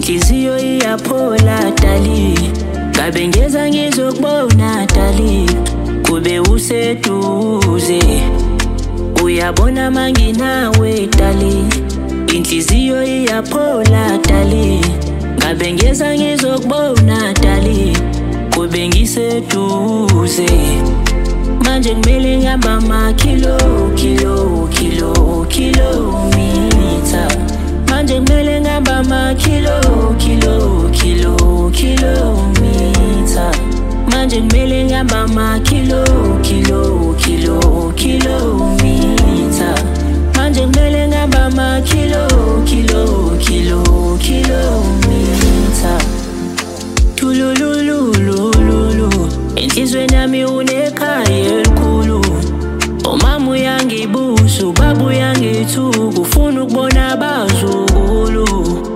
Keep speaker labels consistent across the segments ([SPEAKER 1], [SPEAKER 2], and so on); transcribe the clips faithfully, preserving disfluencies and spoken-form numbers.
[SPEAKER 1] inhliziyo iyaphola dali, ngabe ngeza ngizokubona dali, kube useduze. Uyabona manginawe dali, inhliziyo iyaphola dali, ngabe ngeza ngizokubona dali, kube ngiseduze. Manje kumele ngihamba amakilo kilo kilo kilometer. Manje kumele ngihamba amakilo kilo kilo kilometer. Manje kumele ngihamba amakilo kilo kilo kilometer. Manje kumele ngihamba amakilo kilo kilo kilometer. Tulululululu, enhlizweni yami unekhaya elikhulu. Umama uyangibusa, ubaba uyangithuka, ufuna ukubona abazukulu.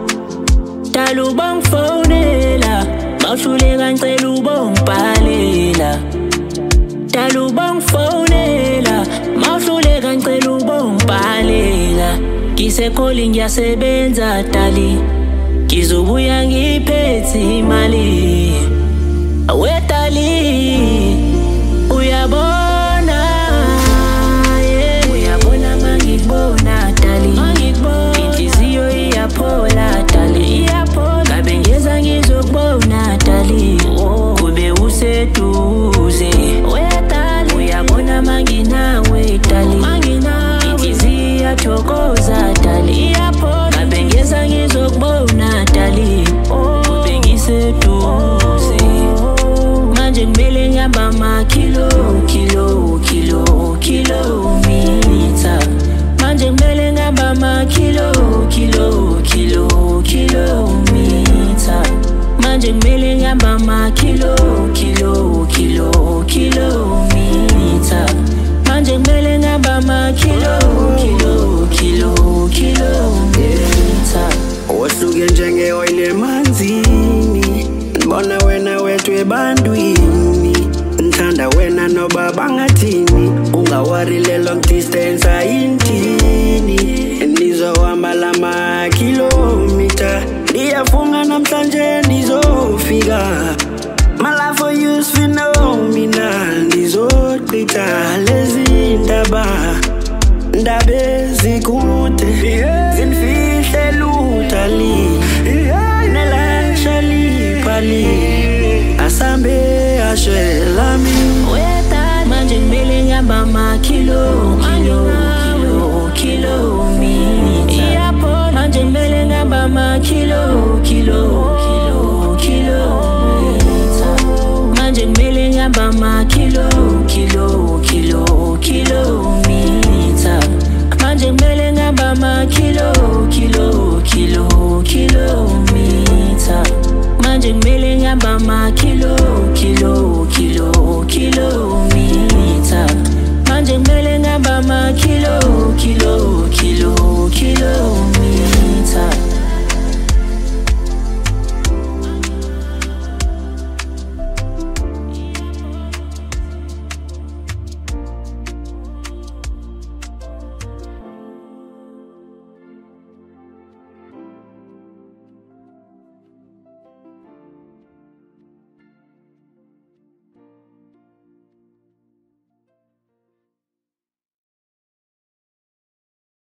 [SPEAKER 1] Dala ubangifonela, mawuhluleka ngicela ubongibhalela. Dala ubangifonela, mawuhluleka ngicela ubongibhalela. Ngisekholi ngiyasebenza dali, ngizobuya ngiphethe imali. Awe dali, uyabona, yeah. Uyabona mangikubona dali, inhliziyo iyaphola dali, ngabe ngeza ngizokubona dali, kube useduze. Uyabona manginawe dali, inhliziyo iyathokoza dali, ngabe ngeza ngizokubona dali, kube ngiseduze. Manje kumele ngihamba amakilo kilo kilo kilometer. Manje kumele ngihamba amakilo kilo kilo kilometer. Manje kumele ngihamba amakilo kilo kilo kilometer. Manje kumele ngihamba amakilo kilo kilo kilometer.
[SPEAKER 2] Wasuke njengeoyile emanzini, ngibona wena wethu ebantwini. Ngithanda wena noba bangathini, ungawari le long distance ayintini. Nizohamba lama kilometer, ndiyafunga namhlanje ndizofika. My love for you is phenomenal, ndizoqitha lezi ndaba. Ndaba ezikude zinfihle lutali, nelashali pali, asambe ashelami.
[SPEAKER 1] Manje kumele ngihamba amakilo kilo kilo kilometer. Manje kumele ngihamba amakilo kilo kilo kilometer. Manje kumele ngihamba amakilo kilo kilo kilometer. Manje kumele ngihamba amakilo kilo kilo kilometer. Manje kumele ngihamba amakilo kilo kilo kilometer. Manje kumele ngihamba amakilo kilo kilo kilo